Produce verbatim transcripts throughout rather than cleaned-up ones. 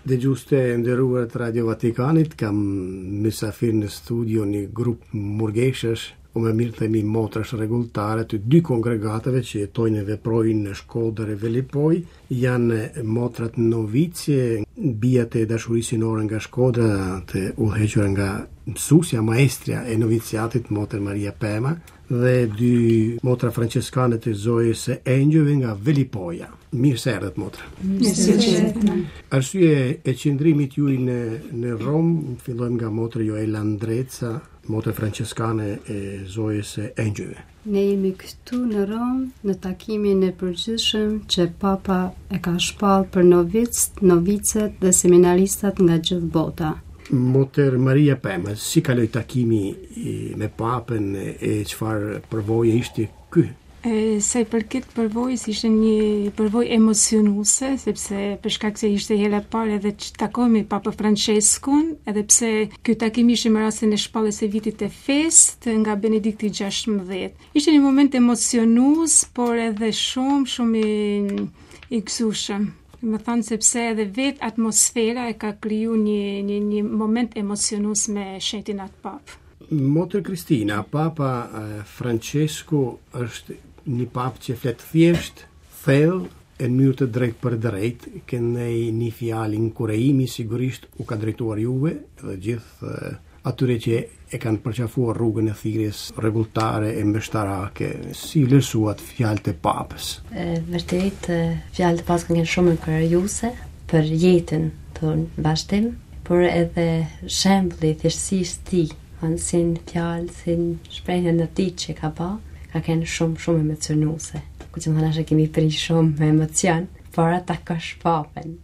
Dhe gjuste nderuar të Radio Vatikanit, kam mysafir në studio një grup murgeshësh, o me mirë themi motrash rregulltare të dy kongregatave që jetojnë e veprojnë në Shkodër e Velipoj. Janë motrat novicje, bijat e dashurisë sinore nga Shkodra, të udhëhequra nga mësusja, maestria e noviciatit, moter Maria Pema, dhe dy motra franceskane të Zojës së Engjëve nga Velipoja. Mirë se erdhët, motra. Mirë se erdhët. Arsye e qëndrimit juaj në në Rom, fillojmë nga motra Joela Ndreca, motra franceskane e Zojës së Engjëve. Ne jemi këtu në Rom në takimin e përgjithshëm që Papa e ka shpall për novicët, novicet dhe seminaristat nga gjithë bota. Moter Maria Pema, si kaloi takimi me Papën e çfarë përvoje ishte ky? E, sa i përket përvojës, ishte një përvojë emocionuese, sepse për shkak se ishte hera e parë edhe që takoj me Papa Franceskun, edhe pse ky takim ishte në rastin e shpalljes së vitit të festë nga Benedikti gjashtëmbëdhjetë. Ishte një moment emocionues, por edhe shumë, shumë i, i gëzueshëm. Më thanë sepse edhe vetë atmosfera e ka kriju një, një, një moment emocionues me shenjtin atë papë. Moter Kristina, Papa Francesku është një papë që flet thjesht, thellë, e në mënyrë të drejtë për drejtë, kënej një fjalë inkurajimi, sigurisht u ka drejtuar juve dhe gjithë atyre që e kanë përqafuar rrugën e thirrjes rregulltare e mbështarake. Si vlerësuat fjalët e Papës? E, vërtet, fjalët e Papës kanë shumë inkurajuse për jetën tonë vazhdim, por edhe shembulli thjeshtësisë ti, sin fjalë, sin shprehjen e tij që ka bë, ka qenë shumë shumë emocionuese. Ku që më thënë kemi prish shumë me emocion, por ata ka shpapën.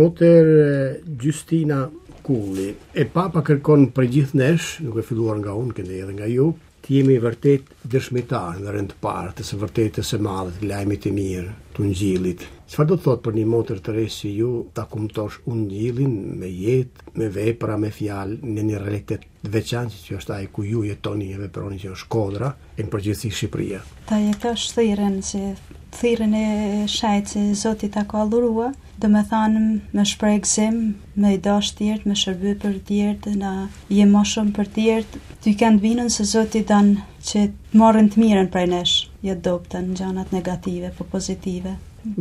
Moter Gjustina Kulli, e Papa kërkon për gjithë nesh, nuk e filluar nga unë, këndë edhe nga ju, të jemi vërtet dëshmitar në rënd parë të së vërtetës së madhe të lajmit të mirë, të ungjillit. Çfarë do të thotë për një motër të re si ju ta kumtosh ungjillin me jetë, me vepra, me fjalë në një realitet të veçantë që është ai ku ju jetoni e veproni, që është Shkodra, e në përgjithësi Shqipëria? Ta jetosh thirrën që thirrën e shajt që Zoti ta ka dhurua, do me thanë me shprej gëzim, me i dash tjertë, me shërby për tjertë, na jem ma shumë për tjertë, ty kanë vinën se Zoti dan që marrin të mirën prej nesh, jo doptën në gjanat negative, po pozitive.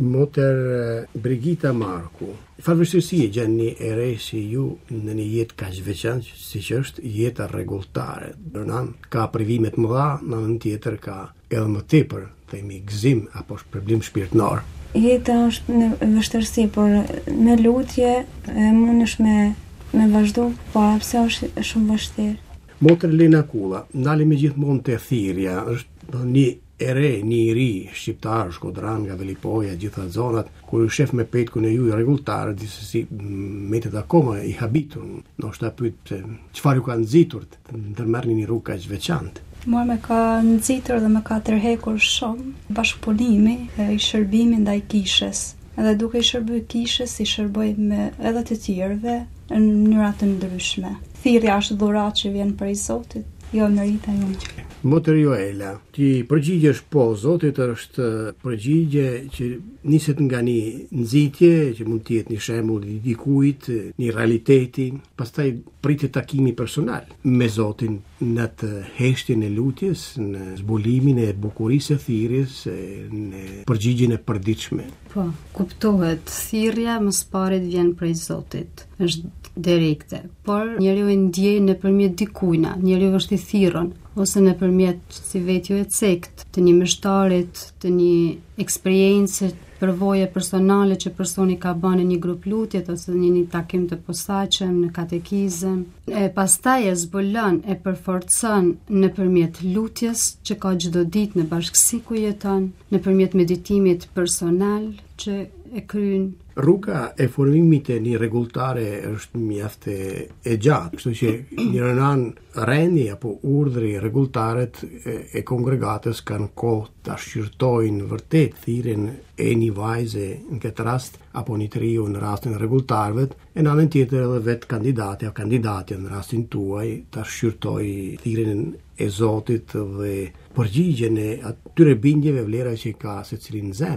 Moter Brigita Marku, farvështirësi e gjenë një ere si ju në një jetë kaq veçantë si që është jeta rregulltare. Në ka privimet mëdha, në anën tjetër ka edhe më tepër, themi gëzim apo shpërblim shpirtënar. Jeta është në vështirësi, por me lutje e mundesh me me vazhdu, por pse është shumë vështirë. Moter Lena Kulla, ndalemi gjithmonë te thirrja, është një ere, një i ri shqiptar, shkodran nga Velipoja, gjitha zonat, kur shef me petkun e ju i rregulltar, disi metet akoma i habitur, ndoshta pyet se çfarë ju ka nxitur të ndërmerrni një rrugë kaq veçantë. Mua me ka nxitur dhe me ka tërhekur shumë bashkëpunimi e i shërbimi ndaj kishës. Edhe duke i shërby kishës, i shërboj me edhe të tjerëve në mënyra të ndryshme. Thirrja është dhuratë që vjen prej Zotit, jo merita jonë. Moter Joela, ti përgjigjesh po, Zotit është përgjigje që niset nga një nxitje që mund të jetë një shembull i dikujt, një realiteti, pastaj pritet takimi personal me Zotin në të heshtjen e lutjes, në zbulimin e bukurisë së thirrjes, në përgjigjen e përditshme. Po, kuptohet, thirrja më së pari vjen prej Zotit. Është direkte, por njeriu e ndjej nëpërmjet dikujna, njeriu është i thirrur ose nëpërmjet si vetjo e cekt, të një mështarit, të një eksperiencë, përvoje personale që personi ka bën në një grup lutjet ose në një takim të posaçëm, në katekizëm. E pastaj e zbulon, e përforcon nëpërmjet lutjes që ka çdo ditë në bashkësi ku jeton, nëpërmjet meditimit personal që e kryen. Rruga e formimit e një rregulltare është mjaft e, e gjatë, kështu që një anë rendi apo urdhri rregulltaret e, e kongregatës kanë kohë ta shqyrtojnë vërtet thirrjen e një vajze në këtë rast apo një triu në rastin e rregulltarëve, e në anën tjetër edhe vetë kandidati apo kandidatja në rastin tuaj ta shqyrtojë thirrjen e Zotit dhe përgjigjen e atyre bindjeve vlera që ka secili në zemër.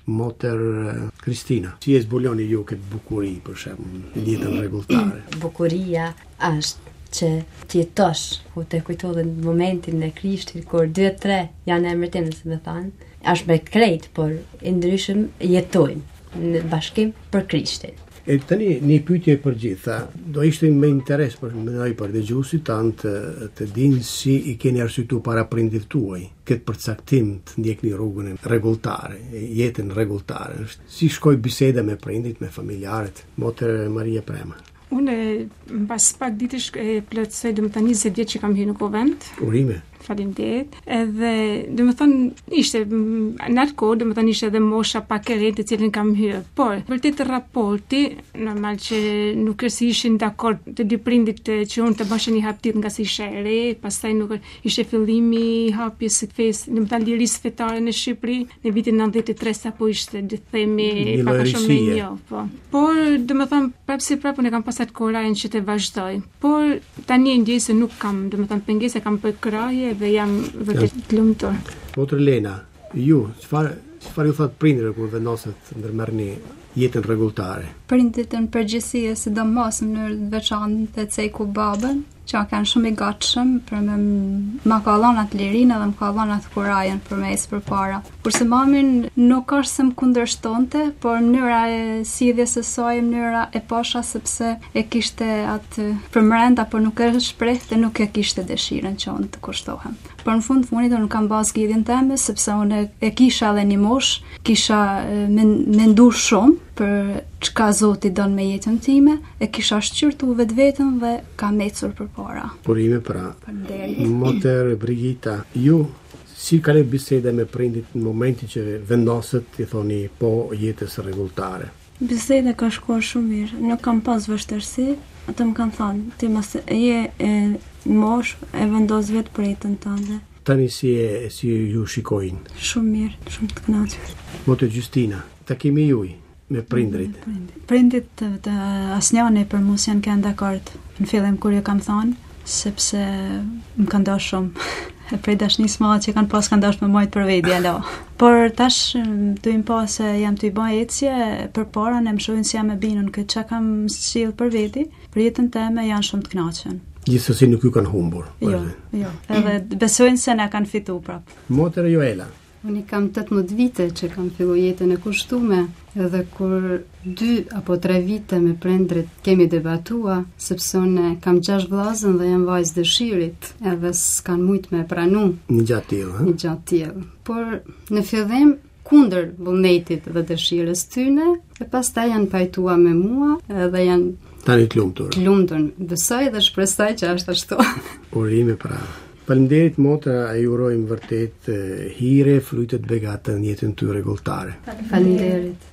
Moter Kristina, si e zbuloni ju këtë bukuri për shembull, jetën rregulltare? Bukuria është që të jetosh, ku të kujtohet në momentin e Krishtit, kur dy tre janë emërtinë, si më thanë, është me krejt, por i ndryshëm jetojnë në bashkim për Krishtin. E tani një pyetje për gjitha, do ishte me interes për mënoj për dëgjuesit tanë të dinë si i keni arsyetuar para prindit tuaj këtë përcaktim të ndjekni rrugën rregulltare, jetën rregulltare. Si shkoi biseda me prindit, me familjarët? Moter Maria Prema. Unë pas pak ditësh e plotësoj, do të thënë njëzet vjet që kam hyrë në konvent. Urime. Faleminderit. Edhe do të thënë ishte në atë kohë, do të thënë ishte edhe mosha pak e re të cilën kam hyrë. Por vërtet raporti, normal që nuk është se ishin dakord të dy prindit që unë të bëshë një hapëtir nga si ishe e re, pastaj nuk ishte fillimi i hapjes së fesë, do të thënë lirisë fetare në Shqipëri në vitin nëntëdhjetë e tre apo ishte le të themi pak a shumë më jo, po. Por do të thënë prapë si prapë ne kam pasat korajën që të vazhdoj. Por tani e ndjej se nuk kam, do të thënë pengesë, kam për kraje dhe jam vërtet të lumtur. Moter Lena, ju, çfarë çfarë ju thot prindër kur vendoset ndërmerrni jetën rregulltare? Prindit në përgjithësi, sidomos në mënyrë të veçantë të ceku babën, që kanë shumë i gatshëm për me ma ka dhënë atë lirinë edhe më ka dhënë atë kurajën për me ecë përpara. Kurse mamin nuk është se më kundërshtonte, por mënyra e sjelljes së saj, mënyra e posha sepse e kishte atë përmend apo nuk e shpreh dhe nuk e kishte dëshirën që unë të kushtohem. Por në fund fundit unë kam bazë zgjidhjen time sepse unë e kisha edhe një mosh, kisha menduar shumë për çka Zoti don me jetën time, e kisha shqyrtu vetë vetën dhe kam ecur përpara. Urime pra. Moter Brigita, ju si ka biseda me prindit në momentin që vendoset i thoni po jetës rregulltare? Biseda ka shkuar shumë mirë, nuk kam pas vështirësi, ata më kanë thënë, ti mos je e mosh e vendos vetë për jetën tënde. Tani si e, si ju shikojnë? Shumë mirë, shumë të kënaqur. Moter Gjustina, takimi juaj me prindrit. Prindit të, të asnjani për mos janë kanë dakord. Në fillim kur ju kam thënë, sepse më kanë dashur shumë. E prej dashnisë madhe që kanë pas kanë dashur me majt për veti, alo. Por tash do im pas se jam të i bëj ecje, përpara ne më shohin se jam e binun këtë çka kam sjell për veti, për jetën time janë shumë të kënaqur. Gjithsesi nuk ju kanë humbur. Jo, jo. Edhe besojnë se na kanë fitu prap. Moter Joela. Unë kam tetëmbëdhjetë vite që kam fillu jetën e kushtume, edhe kur dy apo tre vite me prindrit kemi debatua, sepse unë kam gjashtë vllazën dhe jam vajzë dëshirit, edhe s'kan mujt me pranu. Një gjatë tillë, ha? Një gjatë tillë. Por në fillim kundër vullnetit dhe dëshirës tyne, e pastaj janë pajtua me mua, edhe janë tani të lumtur. Të lumtur. Besoj dhe shpresoj që është ashtu. Urime pra. Faleminderit motra, e urojmë vërtet hire, flutet begate në jetën ty rregulltare. Faleminderit.